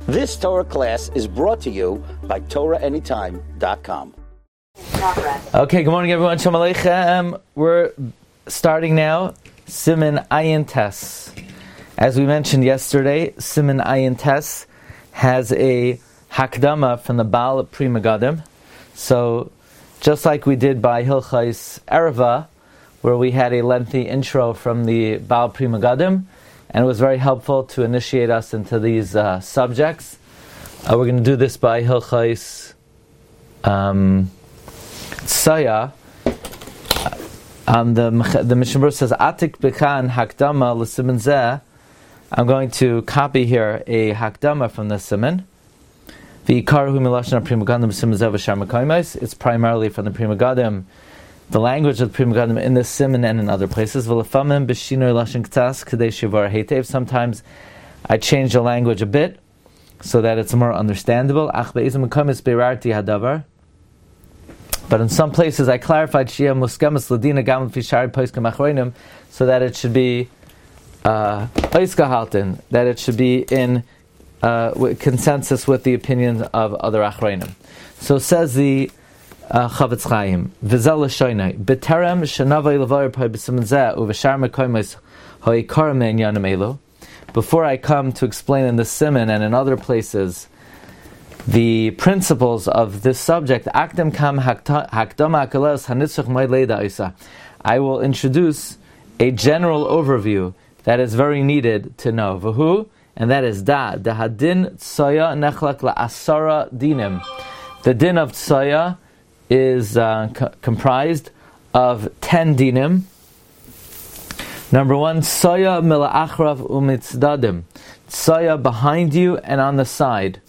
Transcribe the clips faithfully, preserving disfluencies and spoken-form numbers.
This Torah class is brought to you by Torah Anytime dot com. Okay, good morning everyone. Shalom Aleichem. We're starting now Siman Ayin Tes. As we mentioned yesterday, Siman Ayin Tes has a Hakdama from the Baal Pri Megadim. So, just like we did by Hilchais Erva, where we had a lengthy intro from the Baal Pri Megadim, and it was very helpful to initiate us into these uh, subjects. Uh, we're going to do this by Hilchais um, Tsaya. Um, the the Mishnah Berurah says, Atik Bekan Hakdama L'Siman Zeh. I'm going to copy here a Hakdama from the Siman. It's primarily from the Pri Megadim, the language of the Pri Megadim in the Siman and in other places. Sometimes I change the language a bit so that it's more understandable. But in some places I clarified so that it should be uh, that it should be in uh, with consensus with the opinions of other Achreinim. So says the uh, Chavetz Chaim, V'zel l'shoynai, b'terem shenavay l'vayir p'hay b'siman zeh u'v'shar mekoymos ha'ikar me'inyanim elu. Before I come to explain in the Siman and in other places the principles of this subject, Akdem kam hakdama akalos hanitzach moed leida isa. I will introduce a general overview that is very needed to know. V'hu, and that is da, the hadin tsoya nechlak la'asara dinim. The din of tsoya is uh, co- comprised of ten dinim. Number one, tsoya mila'achrav u'mitzdadim. Tsoya behind you and on the side.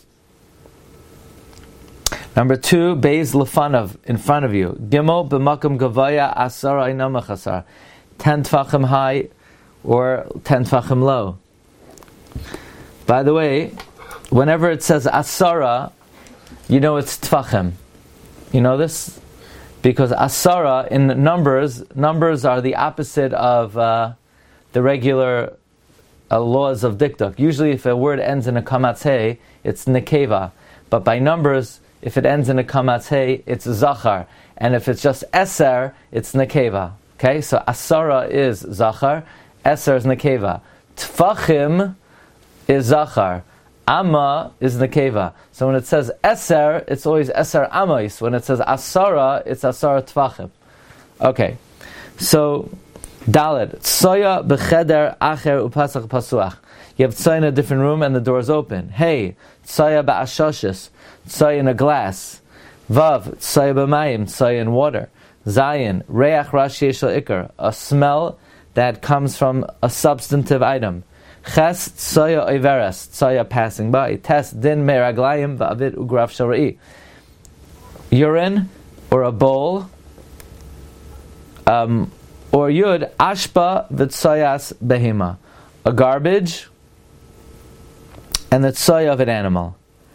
Number two, beis lefanav, in front of you. Gimel b'makam gavaya asara inam chasar. Ten tfachim high or ten tfachim low. By the way, whenever it says asara, you know it's tfachim. You know this? Because asara in numbers, numbers are the opposite of uh, the regular uh, laws of dikduk. Usually if a word ends in a kamatz hey, it's nekeva. But by numbers, if it ends in a kamatz hey, it's zachar. And if it's just eser, it's nekeva. Okay, so asara is zachar, eser is nekeva. Tfachim is zachar. Amma is nekeva. So when it says eser, it's always eser amos. When it says asara, it's asara tfachim. Okay. So, Dalet. Tsoya b'cheder acher upasach pasuach. You have tsoya in a different room and the door is open. Hey, tsoya ba'ashoshis. Tsoya in a glass. Vav, tsoya b'mayim. Tsoya in water. Zayin, reach rashi yeshel ikar. A smell that comes from a substantive item. Ches tsoya oiveres, tsoya passing by. Tes din meraglayim va'avid ugrav shara'i. Urine or a bowl. Um, or yud ashpa v'tsoyas behema. A garbage and the tsoya of an animal.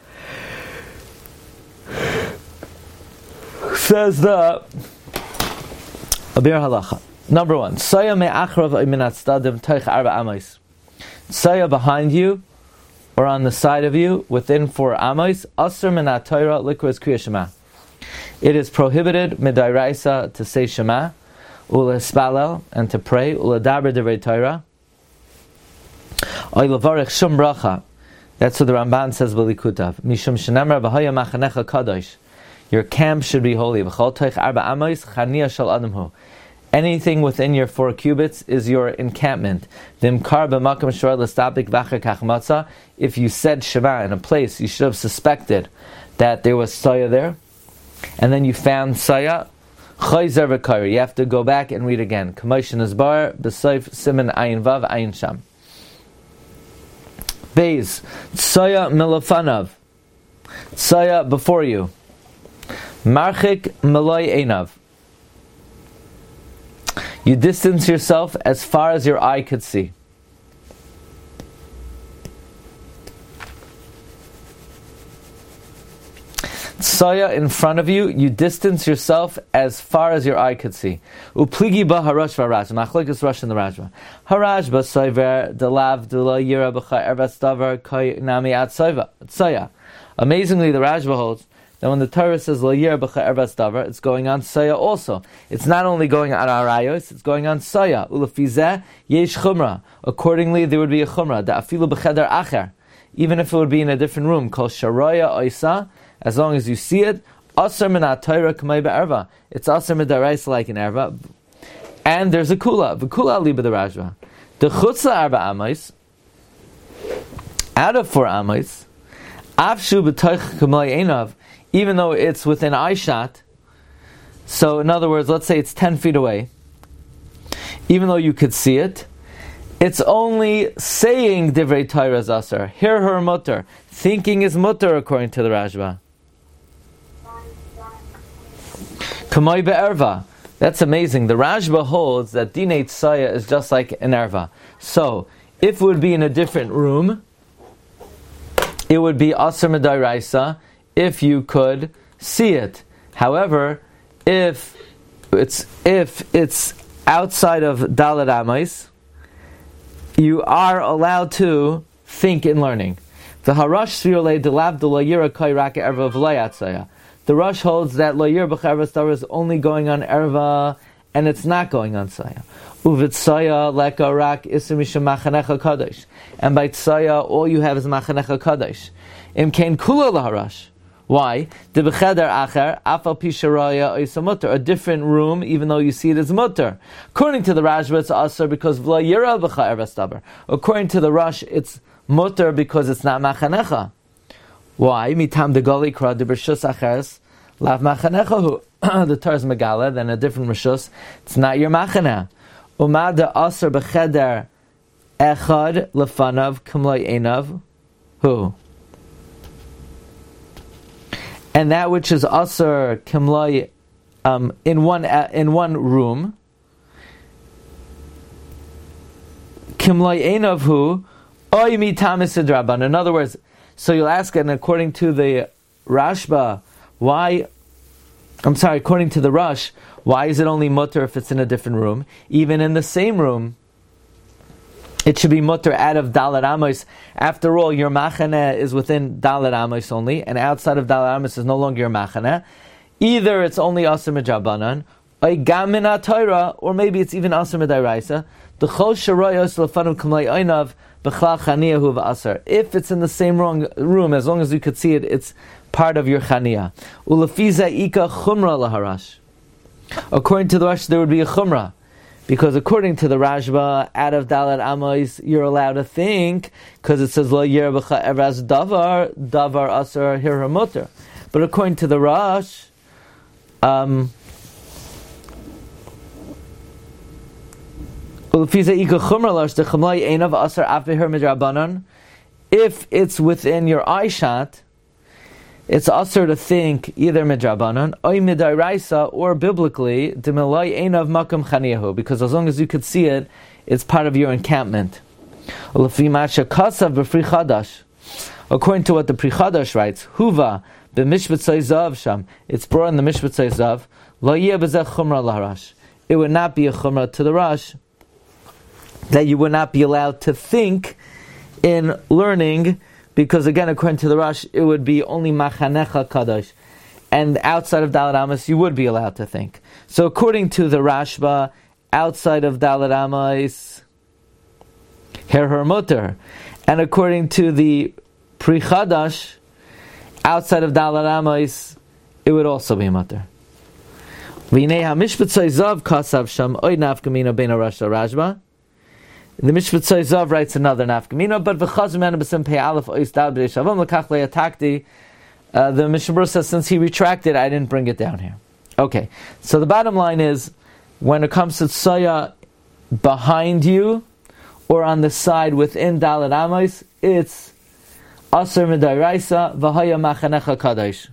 Says the Abir Halacha. Number one, tsoya me'achrav minat stadim teich arba amos. Tsoya behind you, or on the side of you, within four amos, asr minat Torah likros kriya shema. It is prohibited midairaisa to say shema, ulespalel, and to pray, uledaber devrei Torah, oy levarich shum bracha. That's what the Ramban says b'likutav. Mishum shenemar v'haya machanecha kadosh. Your camp should be holy. V'chol teich arba amos chaniya shel adam hu. Anything within your four cubits is your encampment. If you said Shema in a place, you should have suspected that there was Saya there, and then you found Saya, you have to go back and read again. Beis, Saya milafanav, Saya before you. Marchik Malay Einav. You distance yourself as far as your eye could see. Saya in front of you, you distance yourself as far as your eye could see. Upligi ba harashva rajma. Machlokes Rosh and the Rajma. Harashba soiver delav dula yira b'cha ervas davar koi nami at soiva Tsaya. Amazingly, the Rashba holds that when the Torah says Lo Yira B'cha Ervas Davar, it's going on Tsaya also. It's not only going on Arayos, it's going on Tsaya. Ulafizeh Yesh Chumra. Accordingly, there would be a Chumra. Da'afilu B'cheder Acher. Even if it would be in a different room, called Sharoya Oisa, as long as you see it, Asar Minat Torah K'may Be'erva. It's Asar Midaraisa like an Erva. And there's a Kula. V'Kula Liba the Rashba. The Chutzla Arba Amais, out of four Amais, Avshu B'toich K'may Einav, even though it's within eye shot. So in other words, let's say it's ten feet away. Even though you could see it, it's only saying Divrei Torah is Asar. Hear her mutter. Thinking is mutter according to the Rashba. Kamay be'erva. That's amazing. The Rashba holds that Dinei Tsaya is just like an erva. So, if it would be in a different room, it would be Asar Medairaisa if you could see it. However, if it's if it's outside of Dalet Amais, you are allowed to think in learning. The Harash Svirle Delav de Layira Kairak Erva V'Layatzaya. The Rush holds that Layir B'Charvas Davar is only going on Erva and it's not going on Saya. Uvit Saya Leka Rak Isimisha Machanecha Kadosh. And by Tsaya, all you have is Machanecha Kadosh. Im Kain Kula Laharash. Why? The B'Cheder Acher Afal Pisharaya Oisa Mutter. A different room, even though you see it as Mutter. According to the Rashba, it's Asar because V'la Yira B'Charvas Davar. According to the Rush, it's Mutter because it's not Machanecha. Why? Mitam de Gali Kra de Bershus Acheres Lav Machanecha. The Torah is Megala, then a different Rishus. It's not your Machaneh. Umad de Asar B'Cheder Echad Lefanav Kumlai Einav. Who? And that which is Asar Kimlai um, in one uh, in one room. Kimlai Einav who? Oy Mitam Isidraban. In other words, so you'll ask, and according to the Rashba, why, I'm sorry, according to the Rush, why is it only mutter if it's in a different room? Even in the same room, it should be mutter out of Dalet Amos. After all, your Machaneh is within Dalet Amos only, and outside of Dalet Amos is no longer your Machaneh. Either it's only Asr Mejabanan, or Gamina Torah, or maybe it's even Asr Medairaisa. The Chol Sharoyos Lefanu Kamlei Einav. If it's in the same wrong room, as long as you could see it, it's part of your chaniya. Ulafiza ika chumra laharash. According to the Rash, there would be a chumra, because according to the Rashba, out of Dalet Amos, you're allowed to think, because it says lo yir b'cha evras davar davar asar hir mutter. But according to the Rash, um. If it's within your eye shot, it's asur to think either midrabanan or midairaisa, or biblically because as long as you could see it, it's part of your encampment. According to what the Pri Chadash writes, Huva b'mishpat zav sham, it's brought in the mishpat zav. Lo yeh b'zeh chumra laharash. It would not be a chumra to the Rash that you would not be allowed to think in learning, because again, according to the Rash, it would be only Machanecha Kadosh, and outside of Dalet Amos, you would be allowed to think. So according to the Rashba, outside of Dalet Amos, her her mutter, and according to the Pri Chadash, outside of Dalet Amos, it would also be mutter. V'nei ha-mishpat zav kasav sham oy nafkamina bein Rash Rashba. The Mishpat Zav writes another nafkamina, but v'chazman b'sim pei aleph ois dal b'dei shavam l'kach le'atakti. The Mishnah says, since he retracted, I didn't bring it down here. Okay, so the bottom line is, when it comes to tsaya behind you or on the side within Dalet Amos, it's Asr Medairaisa v'haya machanecha kadosh.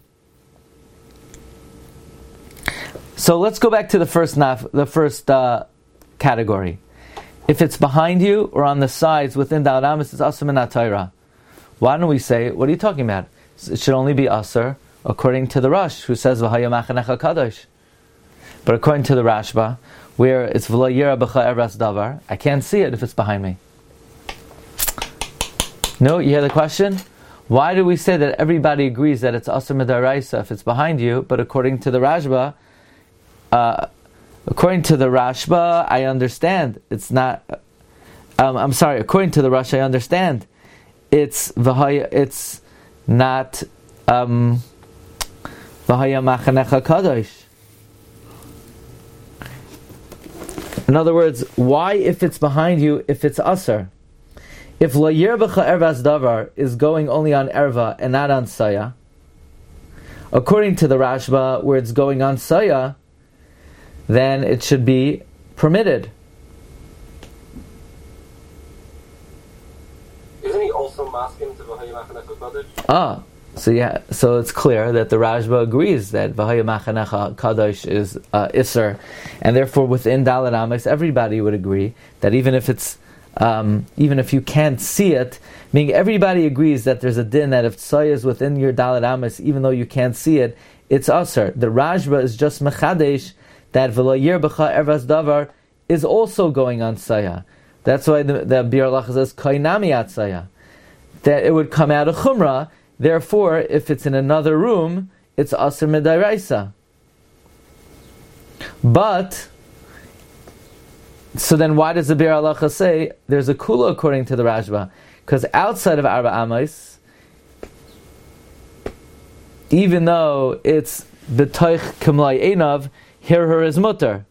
So let's go back to the first naf, the first uh, category. If it's behind you or on the sides within Dalet Amos, it's Asr Minat Torah. Why don't we say, what are you talking about? It should only be Asr according to the Rush, who says V'haya Machanecha Kadosh. But according to the Rashba, where it's V'lo Yira B'cha Evras Davar, I can't see it if it's behind me. No, you hear the question? Why do we say that everybody agrees that it's Asr Midaraisa if it's behind you, but according to the Rashba, uh, according to the Rashba, I understand it's not. Um, I'm sorry. According to the Rush, I understand it's v'haya. It's not um, v'haya machanecha kadosh. In other words, why, if it's behind you, if it's Asr? If La Yerbacha Ervas Davar is going only on Erva and not on Saya, according to the Rashba, where it's going on Saya, then it should be permitted. Isn't he also masking to V'haya Machanecha Kadosh? Ah, so yeah, so it's clear that the Rashba agrees that V'haya Machanecha Kadosh is uh, Isser, and therefore within Dalet Amos, everybody would agree that even if it's Um, even if you can't see it, meaning everybody agrees that there's a din that if Tzaya is within your Dalet Amos, even though you can't see it, it's Asr. The Rashba is just Mechadesh that V'lo Yerbacha Ervas Davar is also going on Tzaya. That's why the, the Bir Lach says Kainami at Tzaya, that it would come out of Chumrah. Therefore, if it's in another room, it's Asr Midaraisa. But so then why does the Bir Halacha say there's a kula according to the Rashba? Because outside of Arba Amos, even though it's b'toich k'mlai einav, here her is mutter.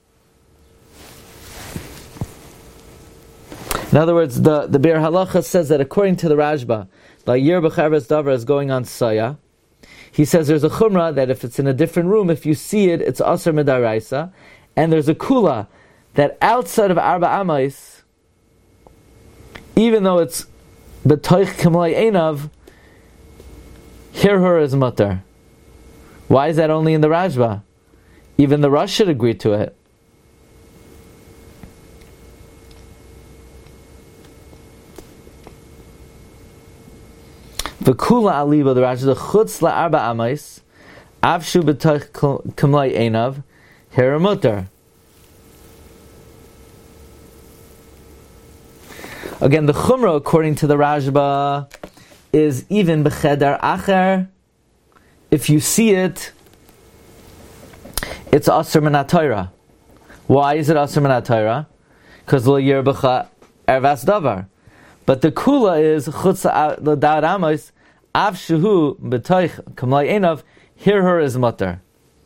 In other words, the, the Bir Halacha says that according to the Rashba, La Yer B'charas Davar is going on Saya. He says there's a chumrah that if it's in a different room, if you see it, it's Asr Midaraisa. And there's a kula that outside of Arba Amais, even though it's B'toich K'mlai Einav, here her is mutter. Why is that only in the Rashba? Even the Rosh should agree to it. V'kula aliba, the Rashba, the chutz la'arba amais, avshu b'toich K'mlai Einav, here mutter. Again, the Chumrah, according to the Rashba, is even b'cheder acher. If you see it, it's Asr Min HaTorah. Why is it Asr Min HaTorah? Because Lo Yerbacha Ervas Davar. But the Kula is Chutz L'Da'at Amos, Av Shehu B'toich K'mlai Einav, here her is mutter.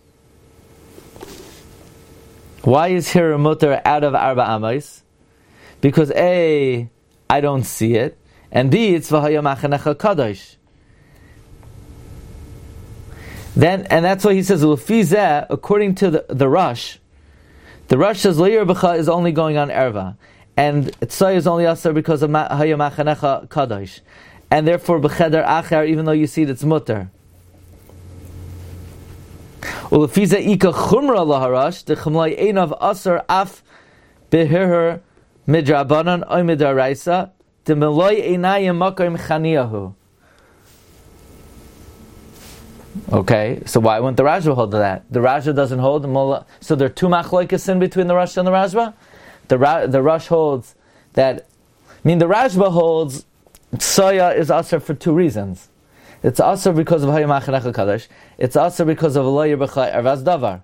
Why is here a mutter out of Arba Amos? Because A, I don't see it, and B, it's V'haya Machanecha Kadosh. Then, and that's why he says, L'fizeh, according to the, the Rush, the Rush says, Lo Yerbacha is only going on Erva, and Tzai is only Asar because of V'haya Machanecha Kadosh. And therefore, B'cheder Acher, even though you see it, it's mutter. L'fizeh Ika Chumra Laharash, the Chumlai Einav Asar Af Behirher Midrabanan oy midaraisa de meloy einayim makom chaniyahu. Okay, so why wouldn't the Rashba hold to that? The Rashba doesn't hold the Mullah. So there are two machlokes in between the Rush and the Rashba. The Ra- the Rush holds that. I mean, the Rashba holds Soya is Asr for two reasons. It's Asr because of Hayam Machanecha Kadosh. It's Asr because of Lo Yerbacha Ervas Davar.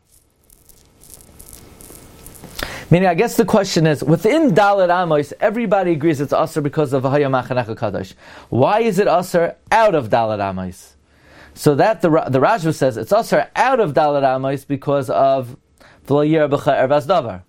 Meaning, I guess the question is, within Dalet Amos, everybody agrees it's Asr because of V'haya Machanecha Kadosh. Why is it Asr out of Dalet Amos? So that the the Rashba says it's Asr out of Dalet Amos because of V'lo Yerbacha Ervas Davar.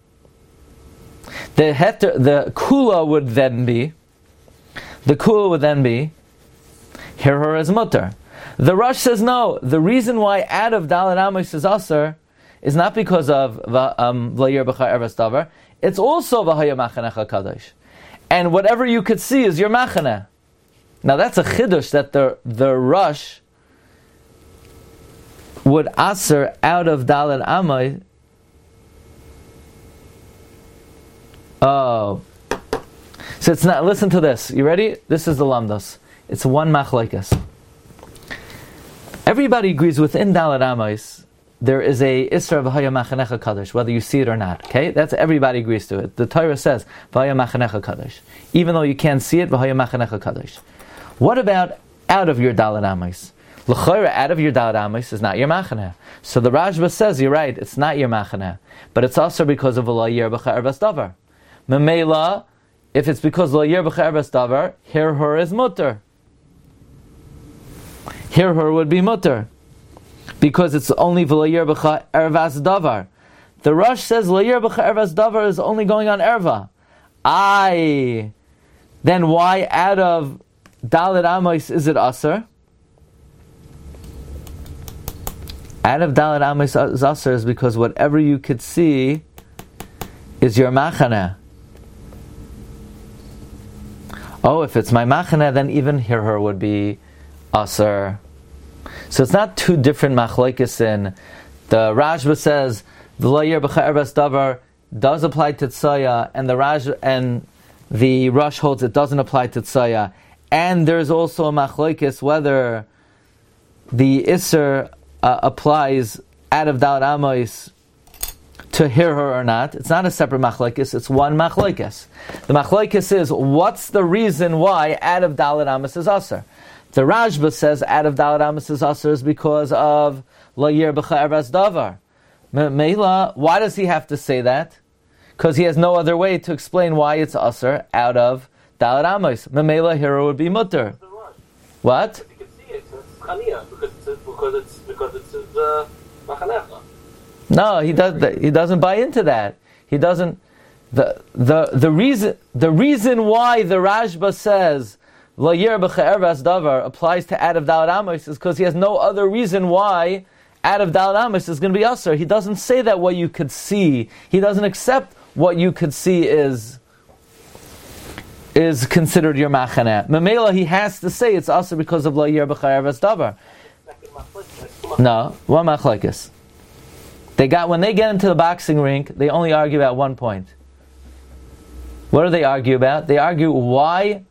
The heter, the kula would then be, the kula would then be, here her is mutter. The Rush says no. The reason why out of Dalet Amos is Asr is not because of um, V'lo Yerbacha Ervas Davar. It's also V'haya Machanecha Kadosh. And whatever you could see is your Machaneh. Now that's a chidush that the the Rush would Asr out of Dalet Amos. Oh. So it's not, listen to this. You ready? This is the Lamdas. It's one machlokes. Everybody agrees within Dalet Amos there is a Isra V'haya Machanecha Kadosh, whether you see it or not. Okay? That's, everybody agrees to it. The Torah says V'haya Machanecha Kadosh. Even though you can't see it, V'haya Machanecha Kadosh. What about out of your Dalet Amos. L'chayra, out of your Dalet Amos is not your Machaneh. So the Rashba says, you're right, it's not your Machaneh. But it's also because of Lo Yer B'cha Erbas Davar. Memela, if it's because Lo Yer B'cha Erbas Davar, here her is mutter. Here her would be mutter. Because it's only Lo Yer B'cha Erbas Davar. The Rosh says Lo Yer B'cha Erbas Davar is only going on Erva. I. Then why out of Dalet Amos is it Aser? Out of Dalet Amos is Aser is because whatever you could see is your Machaneh. Oh, if it's my Machaneh, then even here her would be Aser. So it's not two different machlokes in. The Rashba says the Lo Yer B'cha Erbas Davar does apply to Tzaya, and the Raj and the Rosh holds it doesn't apply to Tzaya. And there's also a machlokes whether the Isser uh, applies out of Dalet Amos to hear her or not. It's not a separate machlokes, it's one machlokes. The machlokes is, what's the reason why out of Dalet Amos is Aser? The Rashba says out of Dalet Amos is Aser is because of Lo Yer B'cha Erbas Davar. Meila, why does he have to say that? Because he has no other way to explain why it's Aser out of Dalet Amos. Meila here would be mutter. What? You can see it, it's Chaniah, because it's because it's because it's uh, Machanecha. No, he does. He doesn't buy into that. He doesn't. The the the reason the reason why the Rashba says Lo Yer B'cha Erbas Davar applies to out of Dalet Amos is because he has no other reason why out of Dalet Amos is going to be Aser. He doesn't say that what you could see. He doesn't accept what you could see is is considered your Machaneh. Memela, he has to say it's Aser because of Lo Yer B'cha Erbas Davar. No, one machlokes. They got when they get into the boxing rink, they only argue about one point. What do they argue about? They argue why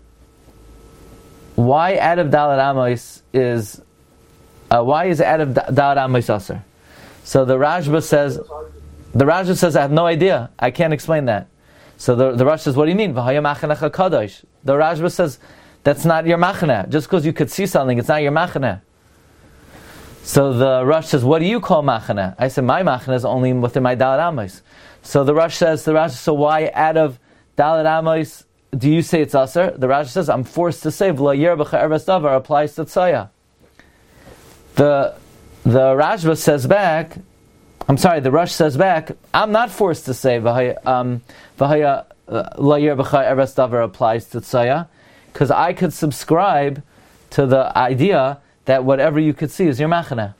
why out of Dalet Amos is uh, why is out of Dalet Amos Aser? So the Rashba says the Rashba says I have no idea. I can't explain that. So the the Rosh says, what do you mean? V'haya machanecha kadosh. The Rashba says that's not your machaneh. Just because you could see something, it's not your machaneh. So the Rosh says, what do you call machaneh? I said, my machaneh is only within my Dalet Amos. So the Rosh says, the Rosh, so why out of Dalet Amos do you say it's Aser? The Rosh says, I'm forced to say Lo Yer B'cha Erbas Davar applies to Tzaya. The the Rashba says back, I'm sorry, the Rosh says back, I'm not forced to say V'haya um, V'haya Lo Yer B'cha Erbas Davar applies to Tzaya, because I could subscribe to the idea that whatever you could see is your Machaneh.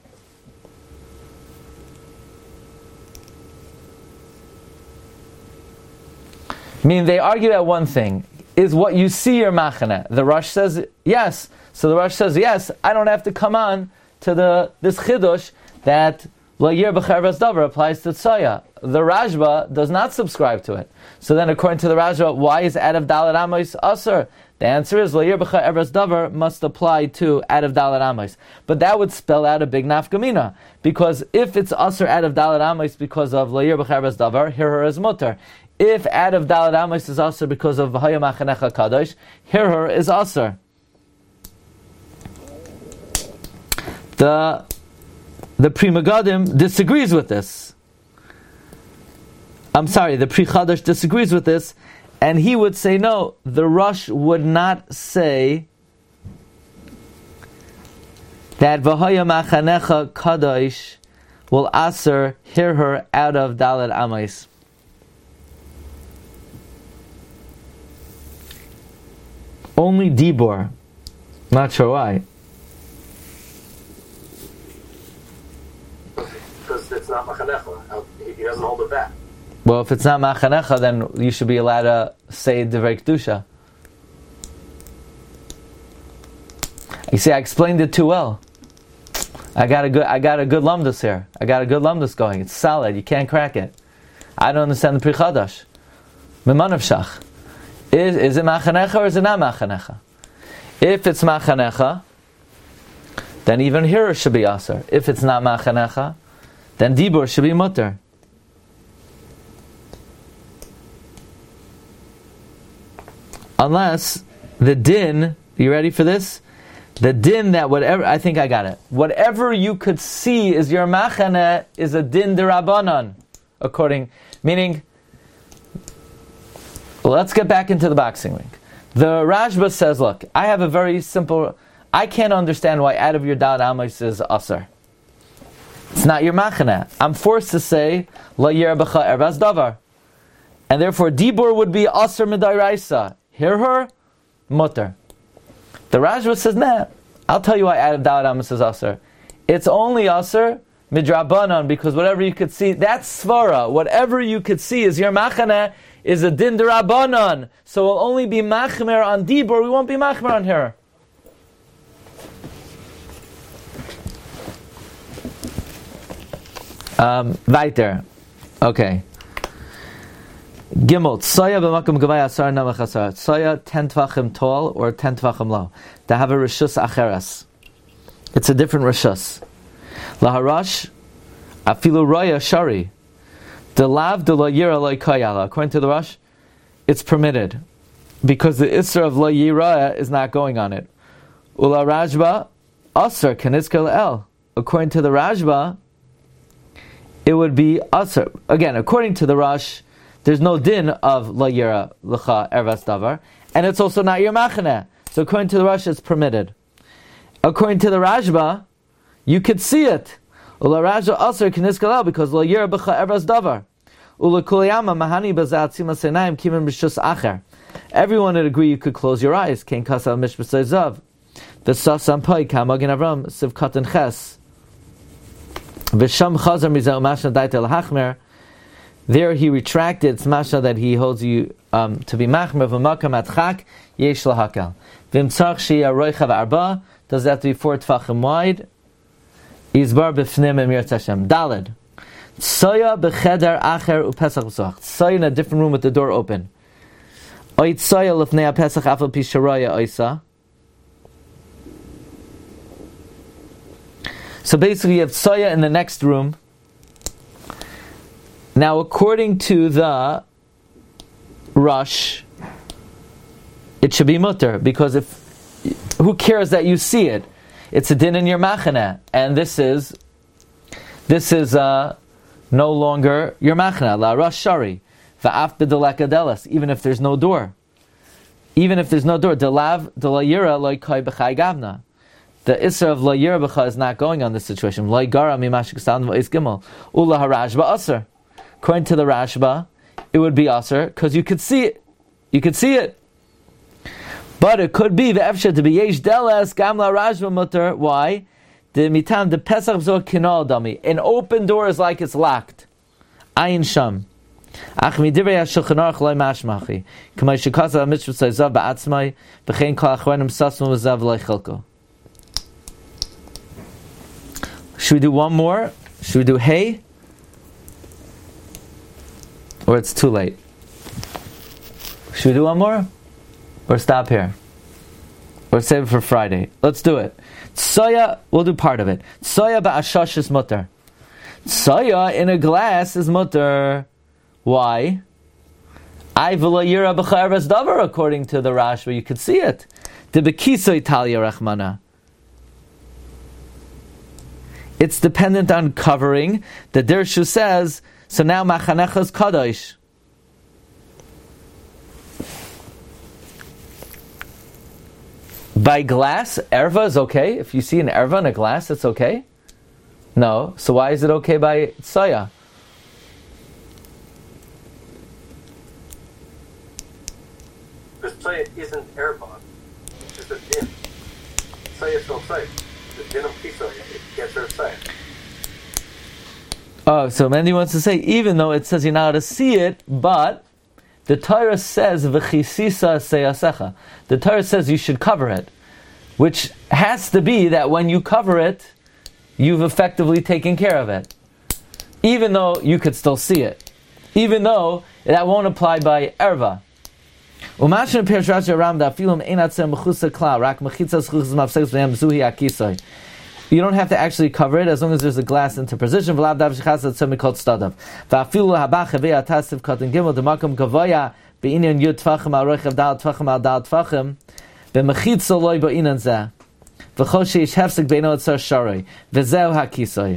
I mean, they argue at one thing. Is what you see your Machaneh? The Rosh says yes. So the Rosh says yes, I don't have to come on to the this Chidush that Lo Yer B'cha Erbas Davar applies to Tzaya. The Rashba does not subscribe to it. So then according to the Rashba, why is out of Dalet Amos Aser? The answer is Lo Yer B'cha Erbas Davar must apply to out of Dalet Amos. But that would spell out a big nafkamina. Because if it's Aser out of Dalet Amos because of Lo Yer B'cha Erbas Davar, here her is mutter. If out of Dalet Amos is Aser because of V'haya machanecha kadosh, here her is Aser. The the Pri Megadim disagrees with this. I'm sorry, the Pri Chadash disagrees with this, and he would say no. The Rosh would not say that V'haya machanecha kadosh will Aser hear her out of Dalet Amos. Only Dibor. Not sure why. Because it's not Machanecha. He doesn't hold it back. Well, if it's not Machanecha, then you should be allowed to say Divrei Kedusha. You see, I explained it too well. I got a good, I got a good lumdus here. I got a good lumdus going. It's solid. You can't crack it. I don't understand the Pri Chadash. Mimanav Shach. Is, is it Machanecha or is it not Machanecha? If it's Machanecha, then even here should be Aser. If it's not Machanecha, then Dibur should be Mutter. Unless the din, you ready for this? The din that whatever, I think I got it. Whatever you could see is your machane is a din derabanan, according, meaning, let's get back into the boxing ring. The Rashba says, look, I have a very simple, I can't understand why out of your dad amos is asar. It's not your machane. I'm forced to say, la yer b'cha erbas davar. And therefore, dibur would be asar midairaisa. Hear her? Mutter. The Rashba says, nah, I'll tell you why out of dad amos is asar. It's only asar midrabanan, because whatever you could see, that's svara. Whatever you could see is your machane, is a din derabanan. So we'll only be machmer on dibur, we won't be machmer on her. Um, weiter. Okay. Gimel. Tsoya b'makom gavaya asar namach asar. Tsoya ten tvachim tall or ten tvachim low. To have a rishus acheres. It's a different rishus. Laharash afilu roya shari. The lav de lo yira lo kayala. According to the Rosh, it's permitted because the isra of lo yira is not going on it. Ula Rajba asar keniska el. According to the Rajba, it would be asar. Again, according to the Rosh, there's no din of lo yira l'cha ervas davar, and it's also not your machane. So according to the Rosh, it's permitted. According to the Rajba, you could see it. Ula Rajba asar keniska el because lo yira b'cha ervas davar. Ula kulayama mahani bazat sima senaim kimin b'shus acher. Everyone would agree you could close your eyes. Kein kasal mishbasay zav. The sasam pai kamagin avram sivkat and ches. V'sham chazar mizah mashna daita l'hachmer. There he retracted it's mashna that he holds you um, to be machmer v'makam atchak yesh lahakel. V'imtzach sheya roichav arba. Does that have to be four tfachim wide? Izbar b'fnim emir Hashem. Daled. Tsoya b'cheder acher u'pesach b'soch. Tsoya in a different room with the door open. Oit tsoya l'fnei ha'pesach afal pi sharaya oisa. So basically you have tsoya in the next room. Now according to the Rosh, it should be mutter, because if, who cares that you see it? It's a din in your machane, and this is, this is, uh, no longer your machna. La Rosh Shari. Va'af b'delakadelas. Even if there's no door. Even if there's no door. Delav delayira loy kai b'chai gavna. The isra of layira b'cha is not going on this situation. Loy gara mimashik stan v'is gimel. Ula harashba asr. According to the Rashba, it would be asr because you could see it. You could see it. But it could be the efsha to be yesh delas gamla Rashba mutter. Why? The mitam the pesach zor kinol dami. An open door is like it's locked. Ayin sham. Ach midivrei hashulchan aruch loy mashmachi. K'may shekasa mitzvah zav ba'atzmai b'chein kol achronim sasnu zav loy chilko. Should we do one more? Should we do hey? Or it's too late? Should we do one more? Or stop here? Or save it for Friday? Let's do it. Tsoya, we'll do part of it. Tsoya ba'ashash is mutter. Tsoya in a glass is mutter. Why? I v'la yira b'cha ervas davar, according to the Rash, where you could see it. De bekiso Italia rachmana. It's dependent on covering. The Dirshu says, so now machanecha is kadosh. By glass, erva is okay. If you see an erva in a glass, it's okay. No. So why is it okay by tsoya? Because tsoya isn't erva. It's just a din. Tsoya is still tsoya. The din of tsoya, it gets her tsoya. Oh, so Mendy wants to say, even though it says you're not allowed to see it, but the Torah says v'chisisa seyasecha. The Torah says you should cover it, which has to be that when you cover it, you've effectively taken care of it, even though you could still see it, even though that won't apply by erva. You don't have to actually cover it as long as there's a glass interposition. V'chol sheish hefsek beino etzar sharoi. V'zeu hakisoi.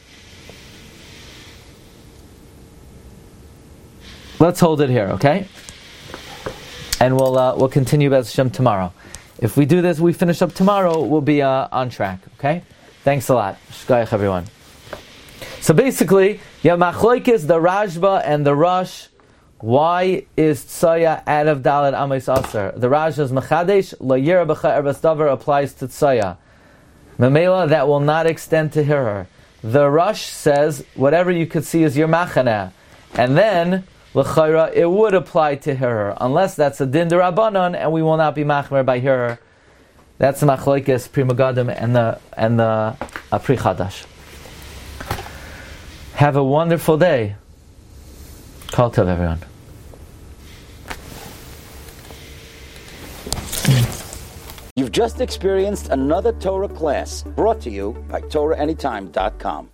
Let's hold it here, okay? And we'll uh, we'll continue Bez Hashem tomorrow. If we do this, we finish up tomorrow, we'll be uh, on track, okay? Thanks a lot. Shkayach, everyone. So basically, you have Machloikis, the Rajba, and the Rosh. Why is Tsoya out of Dalet Amos Aser? The Rajba is Mechadesh, Lo Yira B'cha Erbas Davar applies to Tsoya. Memela, that will not extend to Hirer. The Rosh says, whatever you could see is your Machaneh. And then, L'chayra, it would apply to Hirer, unless that's a Din D'Rabbanan, and we will not be Machmer by Hirer. That's the Machloikis, Pri Megadim, and the, and the uh, Pri Chadash. Have a wonderful day. Kol Tov, everyone. You've just experienced another Torah class brought to you by Torah Anytime dot com.